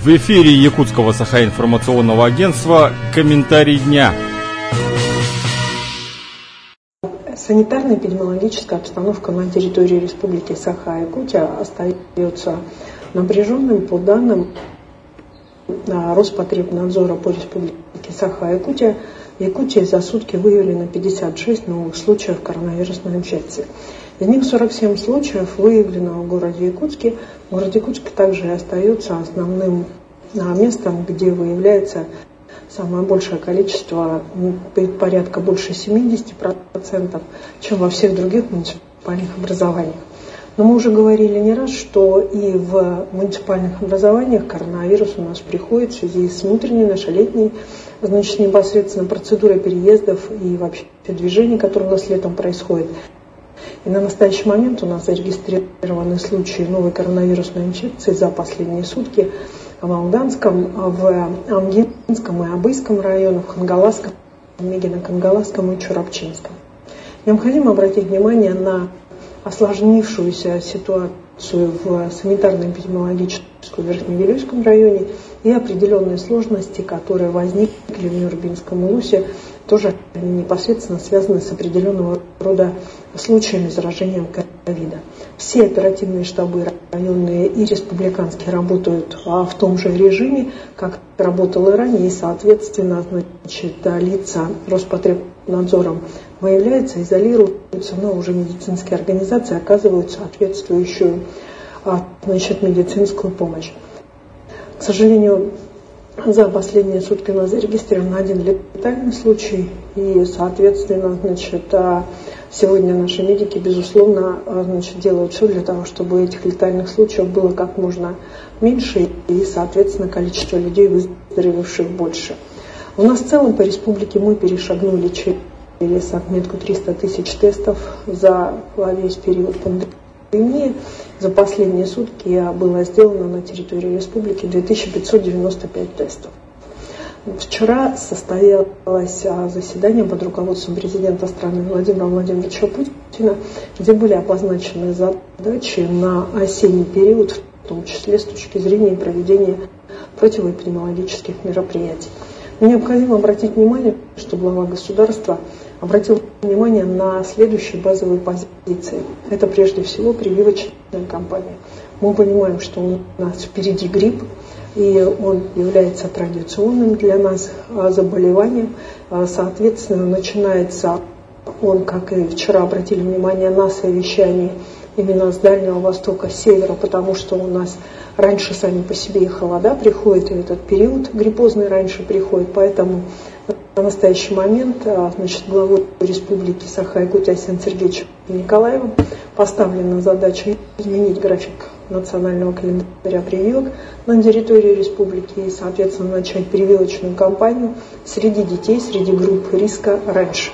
В эфире Якутского Саха-информационного агентства «Комментарий дня». Санитарно-эпидемиологическая обстановка на территории Республики Саха-Якутия остается напряженным. По данным Роспотребнадзора по Республике Саха-Якутия, в Якутии за сутки выявлено 56 новых случаев коронавирусной инфекции. Из них 47 случаев выявлено в городе Якутске. Город Якутск также остается основным местом, где выявляется самое большее количество, порядка больше 70%, чем во всех других муниципальных образованиях. Но мы уже говорили не раз, что и в муниципальных образованиях коронавирус у нас приходит в связи с внутренней нашей летней, непосредственно процедурой переездов и вообще движений, которые у нас летом происходят. И на настоящий момент у нас зарегистрированы случаи новой коронавирусной инфекции за последние сутки в Алданском, в Амгинском и Абыйском районах, в Хангаласском, Мегино-Кангаласском и Чурапчинском. Необходимо обратить внимание на осложнившуюся ситуацию в санитарно-эпидемиологическом Верхневилюйском районе и определенные сложности, которые возникли в Нюрбинском улусе, тоже непосредственно связаны с определенного рода случаями заражения ковида. Все оперативные штабы районные и республиканские работают в том же режиме, как работал и ранее, и, соответственно, лица Роспотребнадзором выявляются, изолируются, но уже медицинские организации оказывают соответствующую медицинскую помощь. К сожалению, за последние сутки у нас зарегистрирован один летальный случай, и, соответственно, сегодня наши медики, безусловно, делают все для того, чтобы этих летальных случаев было как можно меньше, и, соответственно, количество людей, выздоровевших, больше. У нас в целом по республике мы перешагнули через отметку 300 тысяч тестов за весь период пандемии. За последние сутки было сделано на территории республики 2595 тестов. Вчера состоялось заседание под руководством президента страны Владимира Владимировича Путина, где были обозначены задачи на осенний период, в том числе с точки зрения проведения противоэпидемиологических мероприятий. Необходимо обратить внимание, что глава государства обратил внимание на следующие базовые позиции. Это прежде всего прививочная кампания. Мы понимаем, что у нас впереди грипп, и он является традиционным для нас заболеванием. Соответственно, начинается он, как и вчера обратили внимание на совещании, именно с Дальнего Востока, с севера, потому что у нас раньше сами по себе и холода приходят, и этот период гриппозный раньше приходит, поэтому на настоящий момент главой Республики Саха-Якутия Арсением Сергеевичем Николаевым поставлена задача изменить график национального календаря прививок на территории республики и, соответственно, начать прививочную кампанию среди детей, среди групп риска раньше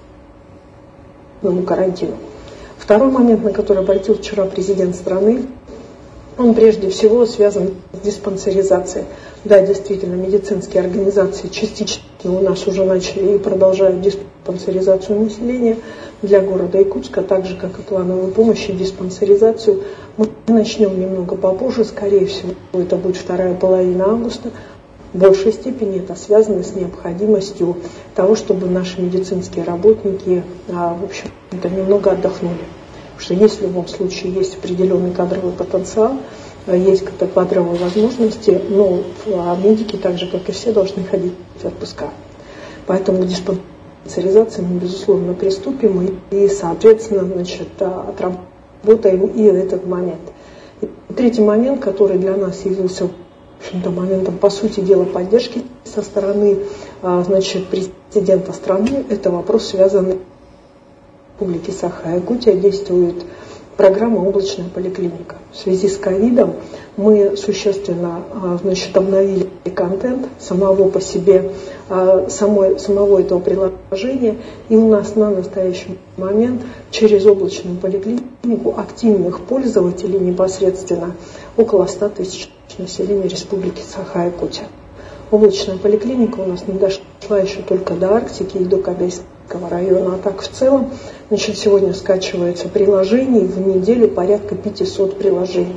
карантину. Второй момент, на который обратил вчера президент страны, он прежде всего связан с диспансеризацией. Да, действительно, медицинские организации частично у нас уже начали и продолжают диспансеризацию населения для города Якутска, так же, как и плановую помощь и диспансеризацию. Мы начнем немного попозже, скорее всего, это будет вторая половина августа. В большей степени это связано с необходимостью того, чтобы наши медицинские работники, в общем-то, немного отдохнули. Потому что в любом случае есть определенный кадровый потенциал, есть кадровые возможности, но медики, так же, как и все, должны ходить в отпуска. Поэтому к диспансеризации мы, безусловно, приступим и соответственно, отработаем и этот момент. И третий момент, который для нас явился моментом, по сути дела, поддержки со стороны президента страны, это вопрос, связанный с Республикой Саха-Якутия, действует программа «Облачная поликлиника». В связи с ковидом мы существенно обновили контент самого по себе, самого этого приложения. И у нас на настоящий момент через облачную поликлинику активных пользователей непосредственно около 100 тысяч населения Республики Саха-Якутия. Облачная поликлиника у нас не дошла еще только до Арктики и до Кадайского района, а так в целом. Сегодня скачивается приложений в неделю порядка 500 приложений.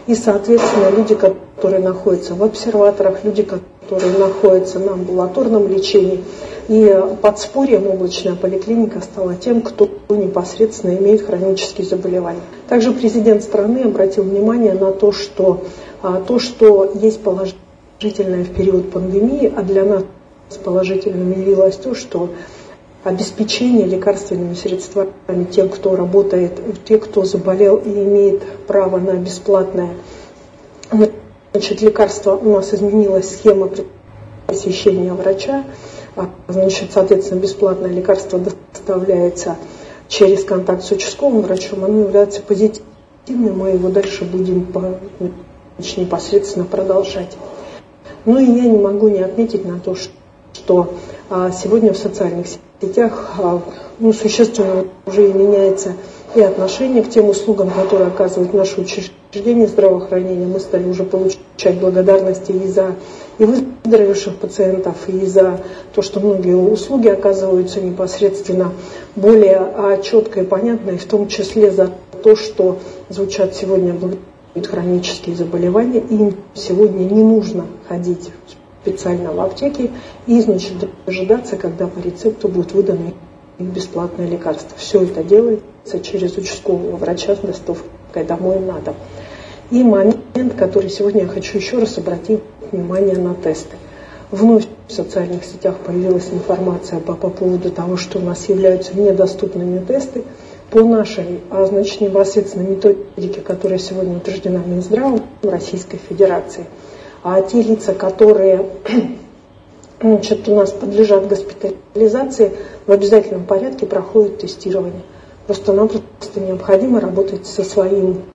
И, соответственно, люди, которые находятся в обсерваторах, люди, которые находятся на амбулаторном лечении. И подспорьем облачная поликлиника стала тем, кто непосредственно имеет хронические заболевания. Также президент страны обратил внимание на то, что есть положительное в период пандемии, а для нас положительным явилось то, что обеспечение лекарственными средствами тех, кто работает, тех, кто заболел и имеет право на бесплатное лекарство, у нас изменилась схема посещения врача. Соответственно, бесплатное лекарство доставляется через контакт с участковым врачом, оно является позитивным, мы его дальше будем непосредственно продолжать. Ну и я не могу не отметить на то, что сегодня в социальных сетях существенно уже и меняется и отношение к тем услугам, которые оказывают наши учреждения здравоохранения. Мы стали уже получать благодарности и за выздоровевших пациентов, и за то, что многие услуги оказываются непосредственно более четко и понятно, и в том числе за то, что звучат сегодня хронические заболевания, и им сегодня не нужно ходить специально в аптеке и, дожидаться, когда по рецепту будет выдано бесплатное лекарство. Все это делается через участкового врача с доставкой домой на дом. И момент, который сегодня я хочу еще раз обратить внимание на тесты. Вновь в социальных сетях появилась информация по поводу того, что у нас являются недоступными тесты. По нашей, непосредственно методике, которая сегодня утверждена Минздравом Российской Федерации, а те лица, которые у нас подлежат госпитализации, в обязательном порядке проходят тестирование. Просто нам необходимо работать со своим